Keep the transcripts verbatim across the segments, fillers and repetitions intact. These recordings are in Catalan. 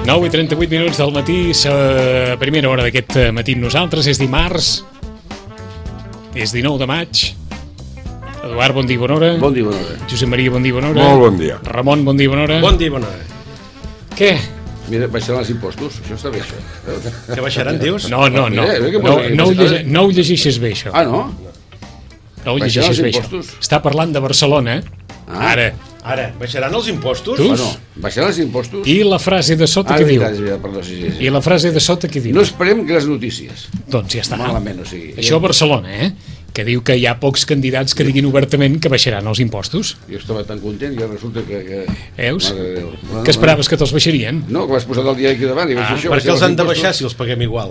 nou i trenta-vuit minuts del matí, la primera hora d'aquest matí amb nosaltres. És dimarts, és dinou de maig. Eduard, bon dia, bona hora. Bon dia, bona hora. Josep Maria, bon dia, bona hora. Molt bon dia. Ramon, bon dia, bona hora. Bon dia, bona hora. Què? Mira, baixaran els impostos, això està bé, això. Que baixaran, dius? No, no, no. Mira, que No, posa- no, ho llege, no ho llegeixes bé, això. Ah, no? No ho baixaran llegeixes els bé, això. impostos? Està parlant de Barcelona. Ah. Ara. Ara, baixaran els impostos? Tu? Bueno, baixaran els impostos? I la frase de sota Ah, què diu? veritat, és veritat, perdó, sí, sí, sí. I la frase de sota què diu? No esperem grans notícies. Doncs ja està. Malament, o sigui. Això a Barcelona, eh? Que diu que hi ha pocs candidats que diguin obertament que baixaran els impostos. Jo estava tan content i ara resulta que... que... Veus? Mare de Déu. Bueno, Que esperaves que te'ls baixarien? No, que vas posar el dia aquí davant i vaig Ah, dir això. Per què els han de impostos. baixar si els paguem igual?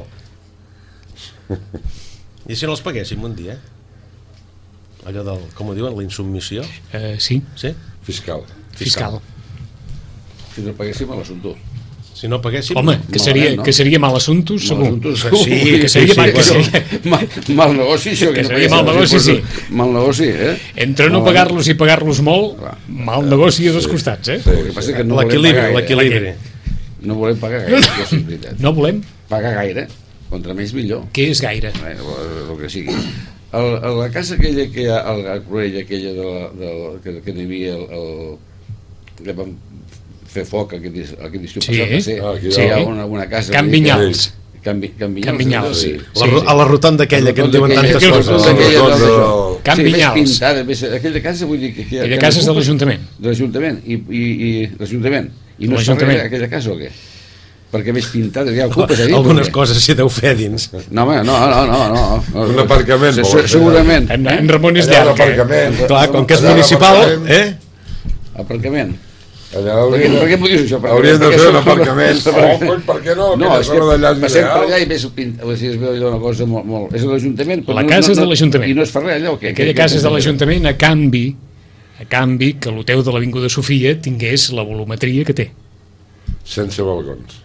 I si no els paguéssim un dia? Allò del, com ho diuen, la insubmissió? Uh, sí, Sí? Fiscal. fiscal. Si no paguéssim a l'assumptor. Si no paguéssim... Home, que seria, malament, no? que seria mal assumpte, segur. Sí, que seria, mal, que bueno, seria, mal, mal negoci, això. Que no seria paguéssim mal els negoci, sí. impostos. Mal negoci, eh? entre no No, pagar-los i pagar-los molt, Clar. mal negoci a dos costats, eh? El que passa és que no volem L'equilibri, pagar gaire. l'equilibri. No volem pagar gaire, això sí, és veritat. No volem. Pagar gaire, contra menys millor. Què és gaire? Eh, el, el que sigui. El, el, la casa aquella que hi ha, el, el Cruella aquella de la, de la, que, que n'hi havia el, el, que vam fer foc aquest, dis- aquest estiu Sí. passat, va ser, Ah, aquí sí, hi ha dalt. una, una casa Can Vinyals. Can, Vi- Can Vinyals, Can Vinyals, sí. La, ro- a la rotonda aquella que en diuen Aquella- tantes aquella coses. rotonda aquella Rotonda del- del- Can sí, Vinyals. més pintada, més, aquella casa vull dir que, que Aquella que casa és de ocupes- l'Ajuntament. de l'Ajuntament i, i, i l'Ajuntament i no es fa L'Ajuntament. res aquella casa o què? Perquè més pintada, ja ocupes a dir Algunes coses s'hi deu fer dins. no, home, no, no, no, no, no. Un aparcament, Se- vol se- dir. segurament En, en Ramon és Allà llarg, eh? l'aparcament. Clar, com que és Allà municipal, l'aparcament. eh? aparcament. Allà Per què, haurien per què de, m'ho dius això? Per haurien de perquè fer un som- aparcament. Oh, cony, per què no? No, Aquella és que zona d'allà és passem per allà ideal. i ves, pint- o sigui, es veu allò una cosa molt... molt és de l'Ajuntament. però La no- casa no, és de no- l'Ajuntament. I no es fa res allà o què? Aquella Què- casa és de què- l'Ajuntament a canvi a canvi que l'hotel de l'Avinguda Sofia tingués la volumetria que té, Sense balcons.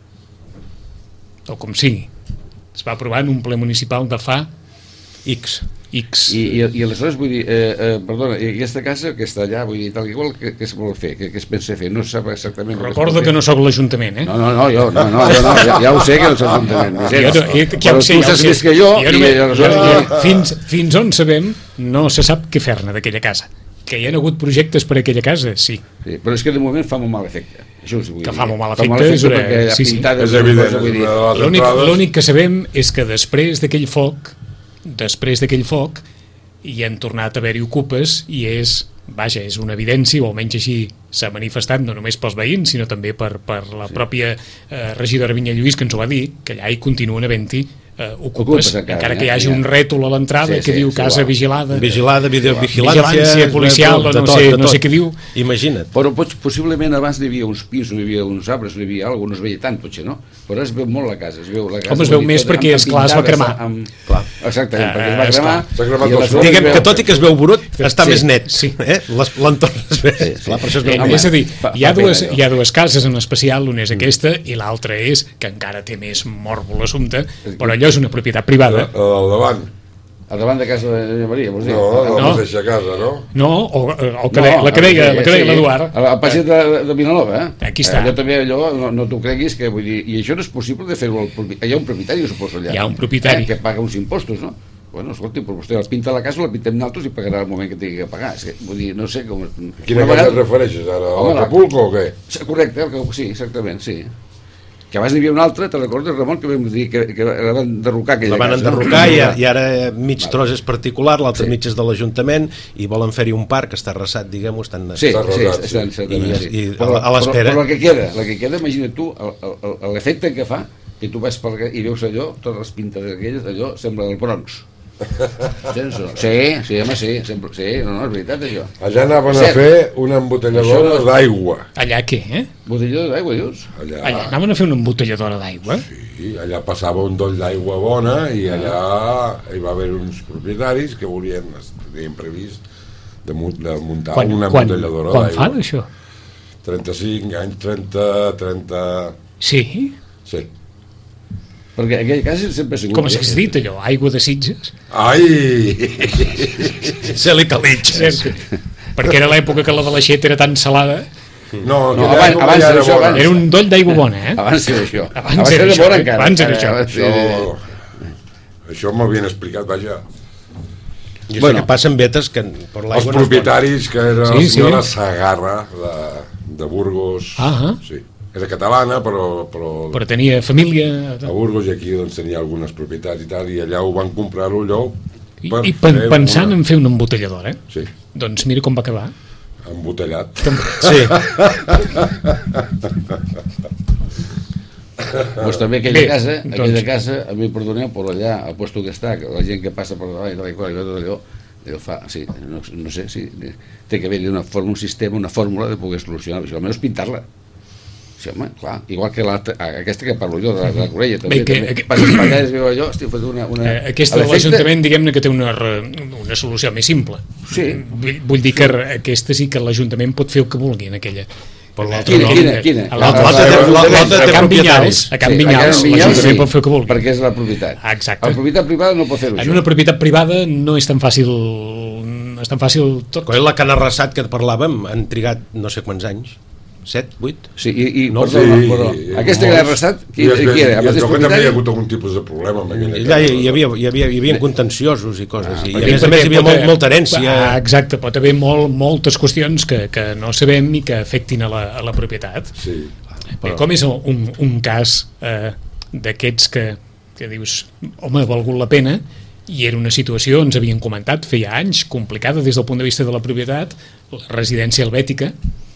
o com sigui. Es va aprovar en un ple municipal de fa X. X. I, i, i aleshores vull dir, eh, eh, perdona, i aquesta casa que està allà, vull dir, tal igual, què, què es vol fer, què, què es pensa fer? No se sap exactament... què es Recorda vol que fer. no sóc l'Ajuntament, eh? No, no, no, jo, no, no, jo no ja, ja ho sé que no ets l'Ajuntament. Jo, no, jo, ja Però ho sé, tu ja ho saps sé. més que jo, Jo i només- aleshores... jo- fins, fins on sabem, no se sap què fer-ne d'aquella casa. Que hi ha hagut projectes per a aquella casa, sí. Sí, però és que de moment fa molt mal efecte. Això us vull Que dir. fa molt mal Fa efecte, és una- perquè la sí, sí. pintada És una evident, cosa, vull dir, és una de les L'únic entrades. l'únic que sabem és que després d'aquell foc, després d'aquell foc, hi han tornat a haver-hi ocupes i és, vaja, és una evidència, o almenys així s'ha manifestat, no només pels veïns, sinó també per, per la sí. pròpia eh, regidora Vinya Lluís, que ens ho va dir, que allà hi continuen havent-hi eh, ocupes, Ocupes encara, encara que hi ja, hagi ja. un rètol a l'entrada Sí, que sí, diu sí, casa igual. vigilada, Vigilada, videovigilància... Vigilància policial, o no sé- no sé què diu. Imagina't. Però pots, possiblement abans hi havia uns pins, no hi havia uns arbres, no hi havia alguna cosa, no es veia tant, potser, no? Però es veu molt la casa, es veu la casa... Home, es veu vull dir, més tota perquè, amb esclar, es va pintades, cremar. Amb... Clar. Exactament, Ah, perquè es va esclar. cremar... S'ha cremat i el aleshores sol. Diguem es que veu- tot i que es veu brut, està Sí. més net. Sí. Eh? Les- L'entorn es veu... Sí, sí. Clar, per això es Eh, veu Home, més. és a dir, fa- hi ha, fa dues, pena, allò. hi ha dues cases en especial, una és aquesta i l'altra és, que encara té més mòrbol l'assumpte, però allò és una propietat privada. Al davant. Al davant de casa de la Maria, vols dir? No, no, No. la mateixa casa, no? No, o, o que de, la que deia, la que deia l'Eduard. A la pàgina de, de Vinalova, eh? Aquí està. Allò també, allò, no, no t'ho creguis, que vull dir... I això no és possible de fer-ho al propietari. Hi ha un propietari, suposo, allà. Hi ha un propietari. Eh, que paga uns impostos, no? Bueno, escolti, però vostè el pinta a la casa o la pintem nosaltres i pagarà el moment que tingui que pagar. És que, vull dir, no sé com... Quina casa et refereixes ara? Home, A la- l'Acapulco o què? Sí, correcte, el que, sí, exactament, sí. Que abans n'hi havia un altre, te recordes, Ramon, que vam dir que, que la van derrocar aquella La van casa? enderrocar i, i ara mig tros és particular, l'altre Sí. mig és de l'Ajuntament i volen fer-hi un parc que està arrasat, diguem-ho, estan... Sí, Està sí, rosat, estan, sí. certament, I- sí. i Però- a l'espera. Però, però la que queda, la que queda, imagina't tu, el- el- el- l'efecte que fa, que tu vas per i veus allò, totes les pintades aquelles, allò sembla el Bronx. Tens o no? Sí, sí, home, sí, sempre, sí, no, no, és veritat això. Allà anaven a Cert. fer una embotelladora Això- d'aigua. Allà què, eh? Botelló d'aigua, dius? Allà, Allà anaven a fer una embotelladora d'aigua. sí, allà passava un doll d'aigua bona i allà hi va haver uns propietaris que volien, tenien previst de, mu- de muntar Quan, una quan, embotelladora quan d'aigua. fan això? trenta-cinc anys, trenta, trenta... Sí? Sí. Perquè aquella casa sempre ha sigut... Com s'ha dit allò? Aigua de Sitges? Ai! Se li calitxes. Perquè era l'època que la de l'aixeta era tan salada No, No, aquella abans- època abans ja era això, bona. abans. Era un doll d'aigua bona, eh? Abans era això. Abans era això, bona eh? encara. Abans era això. Sí, sí, sí. Això, això m'havien explicat, vaja. Jo sé Bueno. que passen vetes que per Els l'aigua no es propietaris, que era Sí, la sí. senyora Sagarra, de, de Burgos. Ah, Sí. Era catalana, però, però Però tenia família... a Burgos i aquí doncs, tenia algunes propietats i tal, i allà ho van comprar allò I, per i pen, fer pensant una... en fer una embotelladora, eh? Sí, Doncs mira com va acabar. embotellat. Sí, Doncs també aquella Bé, casa, doncs- aquella casa, a mi perdoneu, però allà, al puesto que està, que la gent que passa per davant i tal i qual, i tot allò, allò fa, sí, no, no sé, sí, té que haver-hi una forma, un sistema, una fórmula de poder solucionar això, almenys pintar-la. Sí, home, clar, igual que l'altra, aquesta que parlo jo, de la, de la Corella, també, Bé, que- també que- passes per allà i es veu allò, estic fet una... una Eh, aquesta a de l'efecte- l'Ajuntament, diguem-ne que té una, re- una solució més simple. Sí. Vull, vull dir que re- aquesta sí que l'Ajuntament pot fer el que vulgui en aquella. per l'altre Quina, no. quina, quina? A l'altre La- l'altre té- la- l'altre la- té A Can propietaris. Vinyals, a Can Sí, Vinyals, a Can Vinyals, l'Ajuntament sí, pot fer el que vulgui. perquè és la propietat. Ah, exacte. La propietat privada no pot fer-ho, En això. una propietat privada no és tan fàcil, no és tan fàcil tot. Quan la Can Arrasat que parlàvem han trigat no sé quants anys, set, vuit. Sí, i, i No, perdó, sí, perdó, i- aquesta i que l'ha molts- arrasat, qui, i es veu- qui era? i El es mateix veu que també hi ha propietari? hagut algun tipus de problema amb aquella Allà hi, casa. hi, havia, hi, havia, hi havia contenciosos i coses, i, i a perquè- més a més hi havia pot molt, haver- molta herència. Ah, exacte, pot haver molt, moltes qüestions que, que no sabem i que afectin a la, a la propietat. Sí. Però... Com és un, un cas eh, d'aquests que, que dius, home, ha valgut la pena, i era una situació, ens havien comentat, feia anys, complicada des del punt de vista de la propietat, la residència helvètica,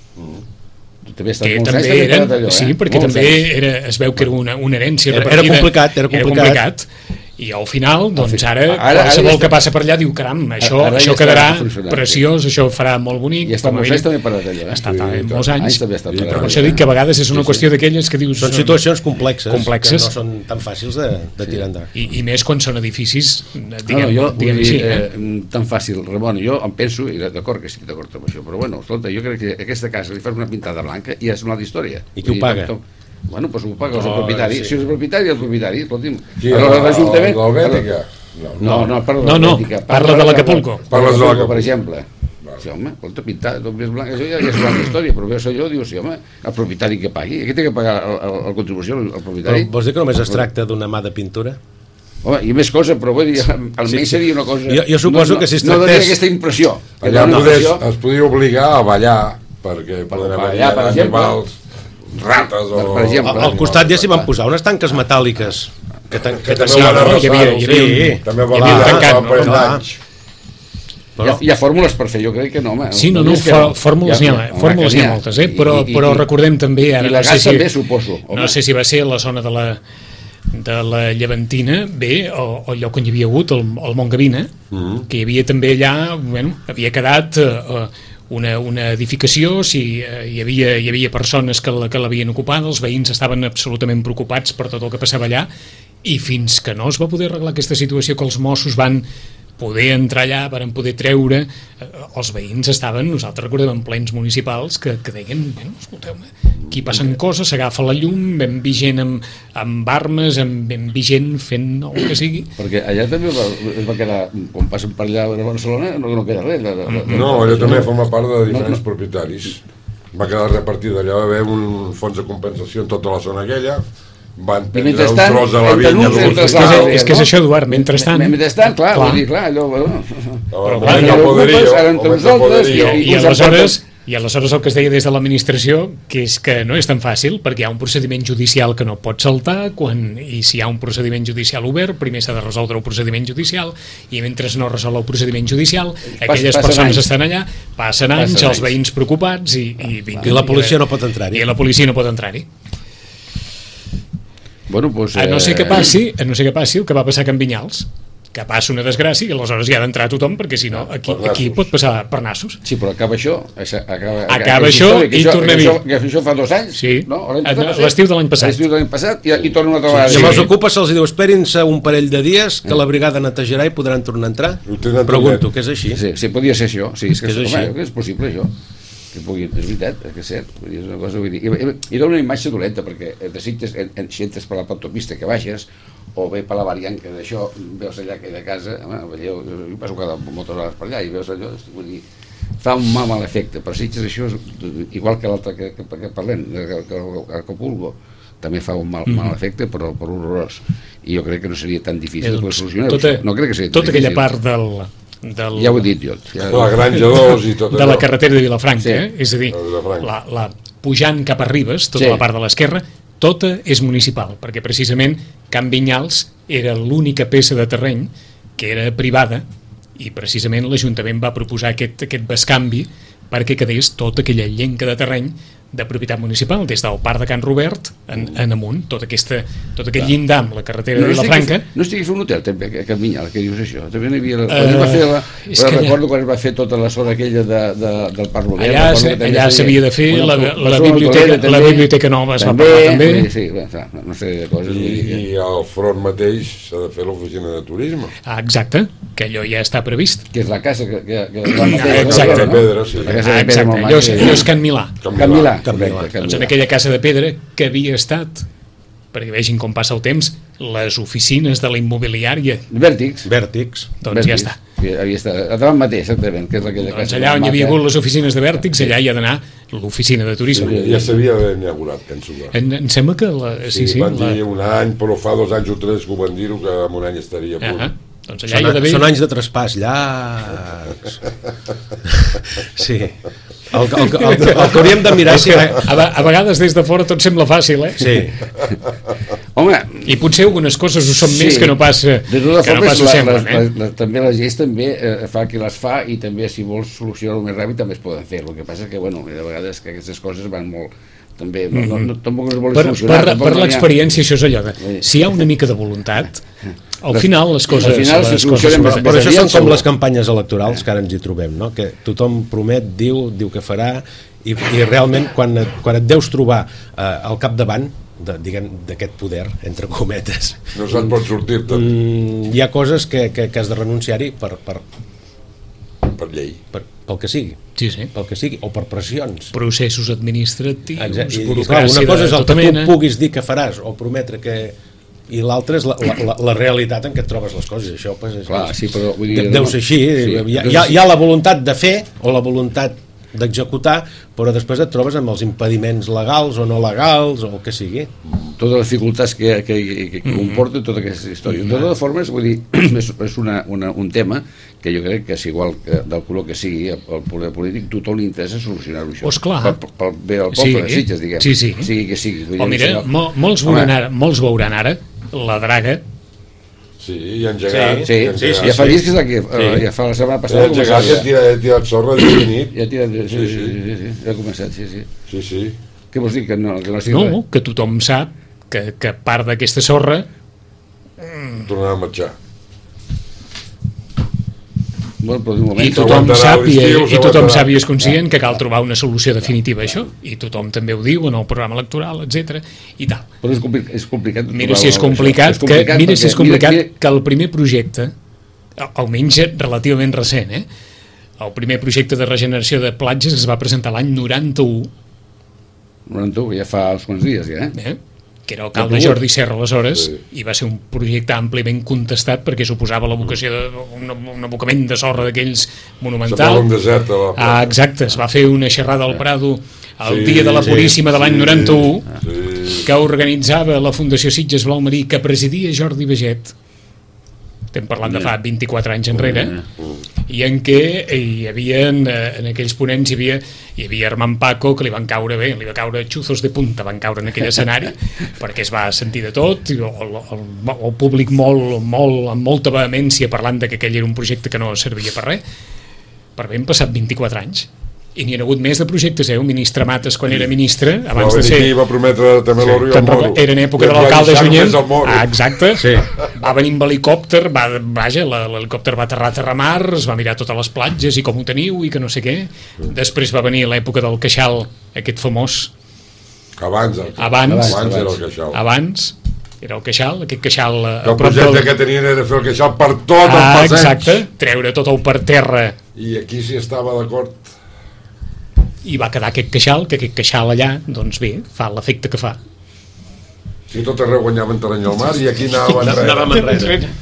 També ha estat que molts també anys, també eren, parat allò, eh? sí, perquè Molts també anys. era, es veu que era una, una herència Era- era repartida. complicat, era complicat. I al final, doncs fi- ara, ara- ara qualsevol ja que està- passa per allà diu, caram, això, ara ja això està quedarà funcionant, preciós, això farà molt bonic. I està com a molts mínim. anys també parat allò, eh? Està Sí, sí, i molts tant. anys. Anys també ha estat I parat tant. Per allò, això dic eh? que a vegades és una qüestió d'aquelles que dius... Són situacions complexes, Complexes. que no són tan fàcils de, de tirar endavant. I, I més quan són edificis, No, diguem, no, jo, diguem vull així. dir, Eh? eh, tan fàcil, Ramon, jo em penso, i d'acord que estic d'acord amb això, però bueno, escolta, jo crec que aquesta casa li fas una pintada blanca i és una altra història. I qui ho Vull dir, paga? tom- Bueno, doncs ho paga No, el propietari. sí. Si és el propietari, el propietari, escolti'm. Qui, Però l'Ajuntament... l'Helvètica? No, no, parla No, de no, l'Helvètica, parla de l'Acapulco. Parla de Parles de l'Acapulco, per l'Acapulco. exemple. Sí, home, escolta, pintar tot més blanc, això ja, ja és una altra història, però veus allò, dius, sí, home, el propietari que pagui, aquí té que pagar la contribució el, el Però propietari. vols dir que només es tracta d'una mà de pintura? Home, i més cosa, però vull dir, almenys seria una cosa... Jo- jo suposo no, no, que si es No donaria tractés- aquesta impressió. que Allà dona podés, impressió- es podia obligar a ballar, perquè poden ballar, haver per exemple. animals, rates o... Per exemple. Al, al costat ja s'hi van posar unes tanques metàl·liques que, tan, que, Que també Sí, van no, arrasar, hi havia- hi havia un- sí, també hi van havia un arrasar tancat, fa no? parell Clar. d'anys. Hi ha, hi ha fórmules per fer, jo crec que no, home. Sí, no, no, és que fór- fórmules n'hi ha, home, fórmules que n'hi ha moltes, eh? però, I- i- però i- recordem també, ara I no la sé gas si, també, suposo. Home. no sé si va ser a la zona de la, de la Llevantina, bé, o, o el lloc on hi havia hagut, el, el Montgavina, Mm. que hi havia també allà, bueno, havia quedat eh, una, una edificació, si eh, hi, havia, hi havia persones que la- que l'havien ocupada, els veïns estaven absolutament preocupats per tot el que passava allà, i fins que no es va poder arreglar aquesta situació, que els Mossos van poder entrar allà, van poder treure, eh, els veïns estaven, nosaltres recordem en plens municipals que, que deien, bueno, escolteu-me, aquí passen coses, s'agafa la llum, ben vigent amb, amb armes, amb ben vigent fent el que sigui. Perquè allà també va, es va quedar, quan passen per allà a Barcelona, no, no queda res. La, la, la, No, allò també forma part de diferents No, no. propietaris. Va quedar repartida, allà va haver un fons de compensació en tota la zona aquella, van prendre un mentrestant, tros de la entre vinya uns, d'un entre És que és, Ah, és, que és no? això, Eduard, mentrestant... Mentrestant, clar, clar. vull dir, clar, allò... Bueno, Però clar, augmenta no el poderío, ocupes, ara entre augmenta el nosaltres poderío. I, i, uns aleshores, I aleshores el que es deia des de l'administració, que és que no és tan fàcil, perquè hi ha un procediment judicial que no pot saltar, quan, i si hi ha un procediment judicial obert, primer s'ha de resoldre el procediment judicial, i mentre no resol el procediment judicial, aquelles passen persones anys. estan allà, passen anys, Passen els anys. veïns preocupats, i, i, vinga, I la policia no pot entrar-hi. I la policia no pot entrar-hi. Bueno, pues, A no ser que eh, passi, a no ser que passi el que va passar a Can Vinyals, que passa una desgràcia i aleshores hi ha d'entrar tothom, perquè si no, aquí, per aquí nassos. pot passar per nassos. Sí, però acaba això. Acaba, Acaba que això història, que i això, tornem-hi. que això, que això fa dos anys, Sí. no? L'any Ah, passat, no, va ser? l'estiu de l'any passat. L'estiu de l'any passat i, i torna una altra vegada. I amb els Sí. ocupes se'ls diu esperin-se un parell de dies que la brigada netejarà i podran tornar a entrar? Ho tenen Pregunto, tot que és així? Sí, sí, podia ser això. Sí, és que, És és, així. home, que és possible, això. Que pugui, és veritat, és que és cert. Vull dir, és una cosa, vull dir, i, i, i dona una imatge dolenta, perquè desitges, en, en, si entres per l'autopista que baixes, o bé per la variant que d'això, veus allà que de casa, home, veieu, jo passo cada moltes hores per allà i veus allò, vull dir, fa un mal, mal efecte. Per Sitges això és igual que l'altre que, que, que parlem, que, que, que Acapulco, també fa un mal, mm. mal efecte, però per horrorós. I jo crec que no seria tan difícil eh, doncs, solucionar tota, no crec que seria tota aquella part del, del... Ja ho he dit jo. Ja... La Granja dos i tot de allò. La carretera de Vilafranca, sí. eh? És a dir, la, la, pujant cap a Ribes, tota sí. la part de l'esquerra, tota és municipal, perquè precisament Can Vinyals era l'única peça de terreny que era privada i precisament l'Ajuntament va proposar aquest, aquest bescanvi perquè quedés tota aquella llenca de terreny de propietat municipal, des del parc de Can Robert en, en amunt, tot, aquesta, tot aquest llindar amb la carretera no, de Vilafranca. No estigui fer un hotel també a Can Vinyals, que dius això? També n'hi havia... Quan uh, es va fer la, recordo quan es va fer tota la zona aquella de, de, del parc Robert. Allà, allà s'havia de fer la, la, la, biblioteca, també, la biblioteca nova es també, va parlar també. Sí, no, no sé de coses. I, i al front mateix s'ha de fer l'oficina de turisme. Ah, exacte, que allò ja està previst. Que és la casa que... que, que la mateixa, exacte. La pedra, sí. La casa de pedra, ah, allò, és, allò és Can Milà. Can Milà. Correcte, doncs en aquella casa de pedra que havia estat, perquè vegin com passa el temps, les oficines de la immobiliària Vèrtix, Vèrtix doncs Vèrtix. ja està. Havia estat a davant mateix, exactament, que és aquella doncs casa allà on hi havia hagut les oficines de Vèrtix, allà hi ha d'anar l'oficina de turisme. Sí, ja s'havia inaugurat, penso. En, em sembla que la, sí, sí, sí, van la... dir un any, però fa dos anys o tres que ho van dir-ho, que en un any estaria a punt. Uh -huh. Doncs allà són, hi ha d'haver... són anys de traspàs llargs. Sí. El, el, el, el, el que hauríem de mirar si... A, a vegades des de fora tot sembla fàcil, eh? Sí. Home, i potser algunes coses ho són sí. més que no passa de totes que no formes, passa la, semblen, la, eh? la, la, també les lleis també eh, fa qui les fa i també si vols solucionar-ho més ràpid també es poden fer. El que passa és que, bueno, de vegades que aquestes coses van molt... també, no, no, no, tampoc es vol per, solucionar. Per, per l'experiència això és allò de... Si hi ha una mica de voluntat, al final les coses... Al final, les si coses més, però això són com les campanyes electorals que ara ens hi trobem, no? Que tothom promet, diu, diu que farà i, i realment quan et, quan et deus trobar eh, al capdavant d'aquest poder, entre cometes, no se'n pot sortir-te. Mm, hi ha coses que, que, que has de renunciar-hi per, per, per llei, per, pel que sigui, sí, sí. pel que sigui, o per pressions, processos administratius. Exacte. I, i clar, una cosa és el que tu puguis dir que faràs o prometre que, i l'altra és la, la, la, la realitat en què et trobes les coses. Això pues, és, clar, sí, però, vull dir, deu ser així, sí. hi, ha, hi, ha, hi ha la voluntat de fer o la voluntat d'executar, però després et trobes amb els impediments legals o no legals o el que sigui. Totes les dificultats que, que, que, que comporta tota aquesta història. De totes formes, vull dir, és, és una, una, un tema que jo crec que, si igual que del color que sigui el poder polític, tothom li interessa solucionar-ho això. Pues clar. Pel, pel bé del poble, sí, de Sitges, diguem. Sí, sí. Sigui que sigui. O mira, no... mo, molts, veuran ara, molts veuran ara la draga. Sí, i engegat. Sí, sí, sí, sí, ja fa dies que és aquí, sí. Ja fa la setmana passada. Ja engegat, ja ha tirat, tirat sorra de nit. Ja ha tirat, sí, sí, sí, sí, sí, sí, ja ha començat, sí, sí. Sí, sí. Què vols dir? Que no, que no, sigui no que tothom sap que, que part d'aquesta sorra tornarà a marxar. Bueno, però d'un moment... I tothom sap i, i tothom sap i és conscient que cal trobar una solució definitiva a això, i tothom també ho diu en el programa electoral, etcètera i tal. Però és, compli és complicat. Mira si és complicat, que, mira si és complicat mira, que el primer projecte, almenys relativament recent, eh? El primer projecte de regeneració de platges es va presentar l'any noranta-u. noranta-u, ja fa uns quants dies, ja, eh? eh? Que era alcalde Jordi Serra aleshores, sí. I va ser un projecte àmpliament contestat perquè suposava l'evocació d'un un abocament de sorra d'aquells monumental. Un desert a la ah, exacte, es va fer una xerrada al Prado el sí, dia de la Puríssima sí, de l'any noranta-u, sí. Que organitzava la Fundació Sitges Blau Marí, que presidia Jordi Baget. Estem parlant de fa vint-i-quatre anys enrere, i en què hi havia, en aquells ponents hi havia, hi havia Armand Paco, que li van caure bé, li va caure xuzos de punta, van caure en aquell escenari, perquè es va sentir de tot, i el, el, el públic molt, molt, amb molta vehemència parlant de que aquell era un projecte que no servia per res, però ben passat vint-i-quatre anys. I n'hi ha hagut més de projectes, eh? El ministre Mates, quan era ministre, abans de ser... va prometre també sí. l'Oriol Moro. Era en època de l'alcalde Junyent. Ah, exacte. Sí. Va venir amb l'helicòpter, va, vaja, l'helicòpter va aterrar a Terramar, es va mirar totes les platges i com ho teniu i que no sé què. Després va venir l'època del Queixal, aquest famós. Abans, el, abans, abans era el Queixal. Abans era el Queixal, aquest Queixal... El projecte del... que tenien era fer el Queixal per tot el ah, passeig. Exacte, treure tot el per terra. I aquí s'hi estava d'acord. I va quedar aquest Queixal, que aquest Queixal allà, doncs bé, fa l'efecte que fa. Si tot arreu guanyaven terreny al mar i aquí anàvem enrere. Anàvem enrere.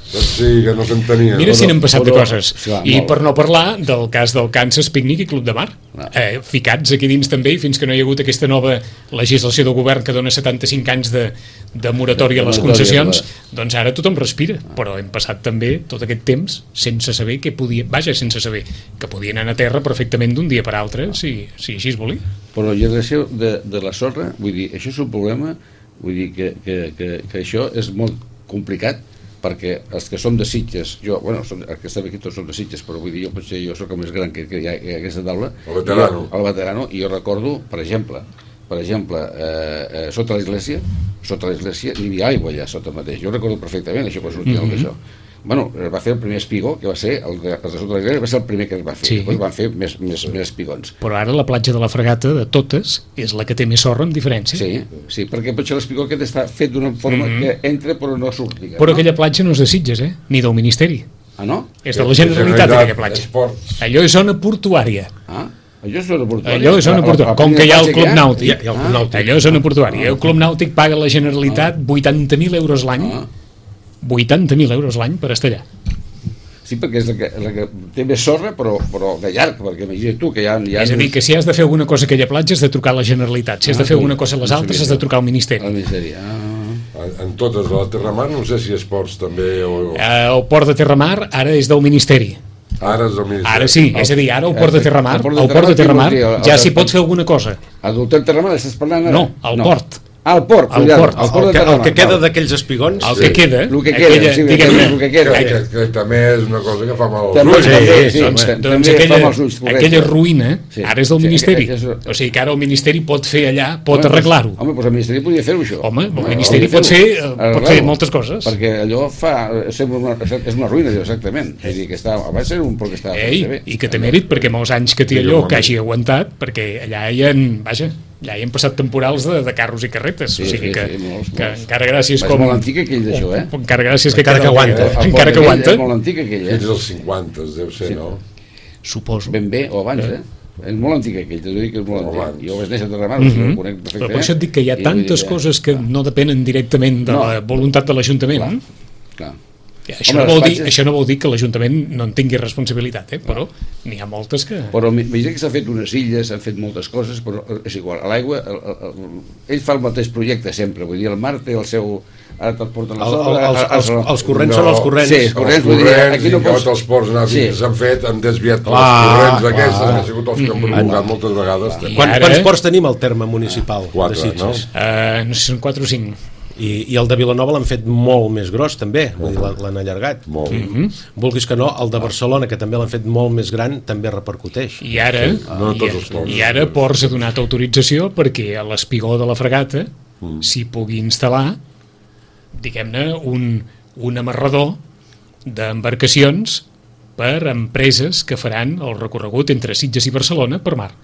Doncs sí, que no s'entenia. Mira si n'han passat de però- coses. sí, va, I molt per bé. no parlar del cas del Kansas Picnic i Club de Mar, Ah. eh, ficats aquí dins també, i fins que no hi ha hagut aquesta nova legislació del govern que dona setanta-cinc anys de, de moratòria a les De moratòria, concessions, clar. doncs ara tothom respira, però hem passat també tot aquest temps sense saber què podia, vaja, sense saber que podien anar a terra perfectament d'un dia per altre, si, si així es volia. Però la generació de, de la sorra, vull dir, això és un problema, vull dir que, que, que, que això és molt complicat, perquè els que som de Sitges, jo, bueno, som, els que estem aquí tots som de Sitges, però vull dir, jo potser jo sóc el més gran que, que hi ha a aquesta taula, El veterano. jo, el veterano, i jo recordo, per exemple, per exemple, eh, eh, sota l'església, sota l'església n'hi havia aigua allà sota mateix, jo recordo perfectament això quan sortia mm -hmm. això. Bueno, es va fer el primer espigó, que va ser el de, el de sota l'església, va ser el primer que es va fer, Sí. després van fer més, més, més espigons. Però ara la platja de la Fregata, de totes, és la que té més sorra amb diferència. Sí, sí, perquè potser l'espigó aquest està fet d'una forma mm -hmm. que entra però no surt, diguem, Però no? aquella platja no és de Sitges, eh? Ni del Ministeri. Ah, no? És de la Generalitat, aquella platja. Esports. Allò és zona portuària. Ah, allò és zona portuària. Allò és zona portuària. Com que hi ha el Club Nàutic, Hi ha- hi ha el Club Nàutic. allò és zona portuària. El Club Nàutic paga a la Generalitat vuitanta mil euros l'any, Ah. vuitanta mil euros l'any per estar allà. Sí, perquè és la que, la que té més sorra, però, però de llarg, perquè imagina't tu que hi ha... Hi ha És a dir, que si has de fer alguna cosa a aquella platja has de trucar a la Generalitat, si has de fer Ah, alguna cosa a les no altres sabia has de això. trucar al Ministeri. El Ministeri, ah... En, en totes, a la Terramar, no sé si esports també... O, o... Eh, El port de Terramar ara és del Ministeri. Ara és el Ministeri. Ara sí, és a dir, ara el port de Terramar, El port de el port de Terramar, Terramar què vol dir? ja El- s'hi pot fer alguna cosa. El doctor Terramar, estàs parlant ara? No, el port. Ah, el port, El cuidado, port. el port El de que, el Terramar. que queda val. d'aquells espigons... El Sí. que queda, El que queda, aquella, sí, diguem-ne, el que queda. Que, que, que també és una cosa que fa mal als També, ulls. també, sí, doncs, també doncs fa aquella, mals ulls, correcte. aquella ruïna Sí. ara és del Sí, Ministeri. aquella és- O sigui que ara el Ministeri pot fer allà, pot Home, arreglar-ho. Home, doncs el Ministeri podria fer-ho, això. Home, el Home, Ministeri hauria de pot fer, fer-ho. eh, pot Arreglar-ho. fer moltes coses. Perquè allò fa... Sembla una, és una ruïna, allò, exactament. És a dir, que està, va ser un port que estava... Ei, bé. i que té mèrit perquè molts anys que té Sí, allò home. que hagi aguantat, perquè allà hi ha, vaja, ja hi han passat temporals de, de carros i carretes, Sí, o sigui sí, que, sí, molts, que molts. encara gràcies És com... molt antic aquell d'això, eh? Encara gràcies que, Encara queda- que aguanta. El port encara que aquell aguanta, És molt antic aquell, eh? Fins als cinquanta, deu ser, no? suposo. Ben bé, o abans, eh? És molt antic aquell, t'ho dic que és molt O antic. abans. Jo vaig néixer a Terramar, mm -hmm. ho conec Però perfectament. per això et dic que hi ha I vull dir tantes que- coses que no depenen directament de No. la voluntat de l'Ajuntament. Clar, clar. Això, Home, no les vol dir, platges- això no vol dir que l'Ajuntament no en tingui responsabilitat, eh? Però n'hi ha moltes que... Però m'imagino que s'ha fet unes illes, s'han fet moltes coses, però és igual. A l'aigua, el, el, el, ell fa el mateix projecte sempre, vull dir, el mar té el seu... Ara te'l porten a El, sobre... el, els, els, els corrents No, són els corrents. sí, els corrents, Els vull dir, corrents, aquí no i pots- tots els ports navils Sí. que s'han fet han desviat Clar, els corrents clar. aquests, que han sigut els que han provocat moltes vegades. I Quan, ara- Quants ports tenim al terme municipal Quatre, de Sitges? Uh, no sé si són quatre o cinc. I, I el de Vilanova l'han fet molt més gros també, vull dir, l'han l'han allargat. Molt. Vulguis que no, el de Barcelona, que també l'han fet molt més gran, també repercuteix. I ara, Sí, no i, tots els ports. i ara Ports ha donat autorització perquè a l'espigó de la Fregata Mm. s'hi pugui instal·lar, diguem-ne, un, un amarrador d'embarcacions per empreses que faran el recorregut entre Sitges i Barcelona per mar.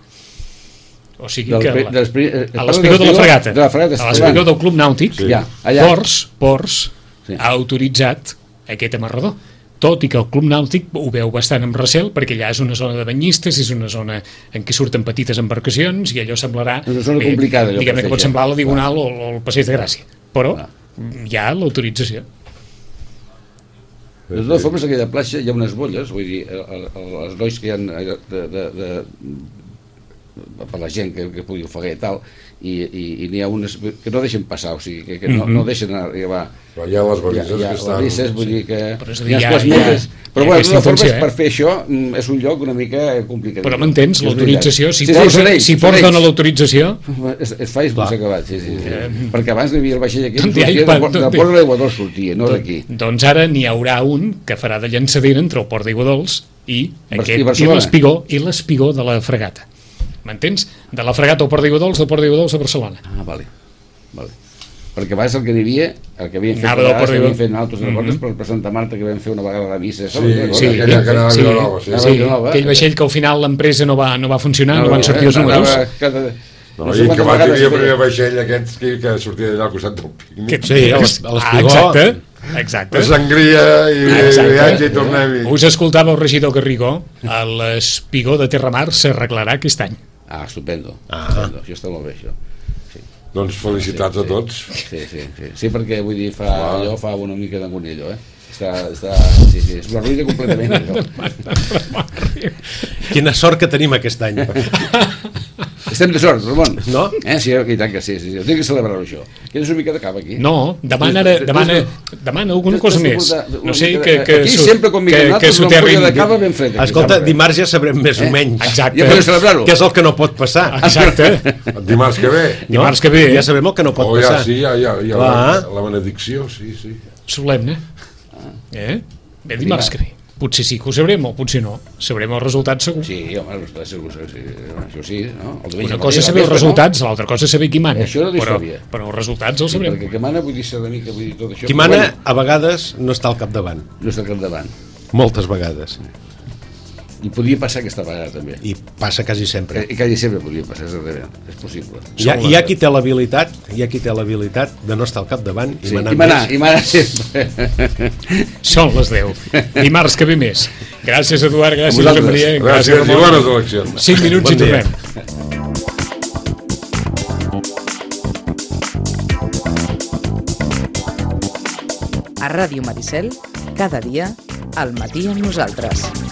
O sigui Del que pri- la, dels pri- eh, a l'espigó de la Fregata, de la Fregata, a l'espigó Estelvant. del Club Nàutic, Sí. Ja, allà. Ports, Ports Sí. ha autoritzat aquest amarrador. Tot i que el Club Nàutic ho veu bastant amb recel, perquè allà és una zona de banyistes, és una zona en què surten petites embarcacions i allò semblarà... És una zona complicada, allò, Diguem-ne per que pot fer això. semblar la Diagonal o, o el Passeig de Gràcia. Però Clar. hi ha l'autorització. De totes formes, a aquella platja hi ha unes bolles, vull dir, el, el, el, els nois que hi ha de, de, de, de, per la gent que, que pugui ofegar i tal, i, i, i n'hi ha unes que no deixen passar, o sigui, que, que no, no deixen arribar. Però hi ha les Hi ha, balises hi ha que estan... balises, vull dir que Però és a hi dir, ha hi ha- escles hi ha- metres. hi ha Però bueno, de aquesta totes formes, intenció, eh? per fer això mm, és un lloc una mica complicat. Però m'entens, És l'autorització, si, veritat. Ports, són ells, si són Ports ells. dona l'autorització, Es, es fa i s'ha acabat, sí, sí, sí. Perquè abans hi havia el vaixell aquí, D'on hi ha sortia, pa- del, del d'on hi- port de l'Aiguador sortia, no d'aquí. doncs ara n'hi haurà un que farà de llançadera entre el Port d'Aiguadols i, I aquest, i Barcelona. l'espigó i l'espigó de la Fregata. M'entens? De la Fregata al Port d'Aiguadols, del Port d'Aiguadols a Barcelona. Ah, vale. vale. Perquè abans el que hi havia, el que havien fet, Anava del vegades, Port que havien d'Aiguadols. fet nosaltres, mm -hmm. per, per Santa Marta, que vam fer una vegada la missa. Sí, Sí, aquella que anava a sí, Vilanova, sí. Anava a sí, Vilanova. aquell vaixell que al final l'empresa no va, no va funcionar, no, van sortir els números. Anava Cada... No, no i sé que quantes va tenir vegades el feia. primer vaixell aquest que, que sortia d'allà al costat del pícnic. Que- Sí, a l'es- a Ah, l'espigó. exacte, exacte. La sangria i Exacte. viatge i tornem-hi. Us escoltava el regidor Garrigó, a l'espigó de Terramar s'arreglarà aquest any. Ah, estupendo. Ah. estupendo. Això està molt bé, això. Sí. Doncs felicitats sí, a tots. Sí, sí, sí, sí, perquè vull dir, fa, Clar. allò fa una mica d'angonillo, eh? Està, està, sí, sí, és una ruïna completament, això. Quina sort que tenim aquest any. Estem de sort, Ramon. No? Eh? Sí, i tant que sí, sí, sí. Tinc que celebrar això. Quedes una mica de cap aquí? No, demana, ara, demana, demana alguna cosa més. No sé, que, que, aquí su- sempre quan que, miquem que nosaltres una soterrin... ampolla de cava ben freda. aquí, Escolta, sempre. dimarts ja sabrem més o menys. Exacte. Ja podem celebrar-ho. Que és el que no pot passar. Exacte. Dimarts que ve. No? Dimarts que ve. Ja sabem el que no pot Oh, ja, passar. sí, ja, ja, ja Clar. la, la benedicció, sí, sí. Solemne. Eh? Bé, dimarts que ve. Potser sí que ho sabrem, o potser no. Sabrem els resultats segur. Sí, home, està segur, sí, això sí, no? El diumenge Una al cosa matí, és al saber els vespre, resultats, l'altra cosa és saber qui mana. Això era però, d'història. però els resultats els Sí, sabrem. perquè que mana vull dir ser una mica, vull dir tot això. Qui però mana, bueno, a vegades, no està al capdavant. no està al capdavant. Moltes vegades. I podia passar aquesta vegada també. I passa quasi sempre. I quasi sempre podia passar, exactament. És possible. Hi ha, hi ha qui té l'habilitat, hi ha qui té l'habilitat de no estar al capdavant i Sí, manar i manar, més. i manar sempre. Són les deu. Dimarts que ve més. Gràcies, Eduard, gràcies, vosaltres. Josep Maria. Gràcies i Ramon. bones eleccions. Cinc minuts Bon i dia. A Ràdio Maricel, cada dia, al matí amb nosaltres.